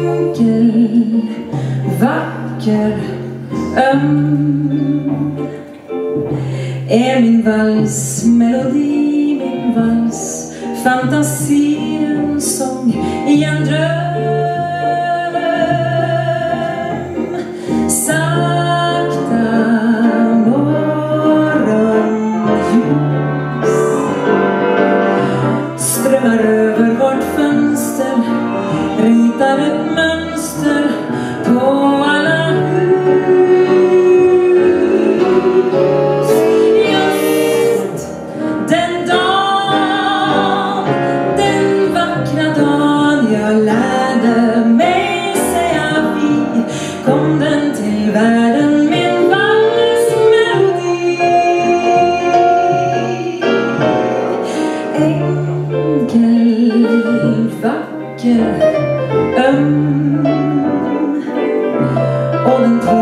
enkel, vacker, är min vals melodi, min vals fantasi, en sång i en dröm. Sakta morgonljus strömmar över vårt fönster, ritar ett mönster på alla hus. Just den dagen, den vackra dagen jag lärde mig säga vi, kom den till världen, min valsmelodi. Enkel, vacker, och den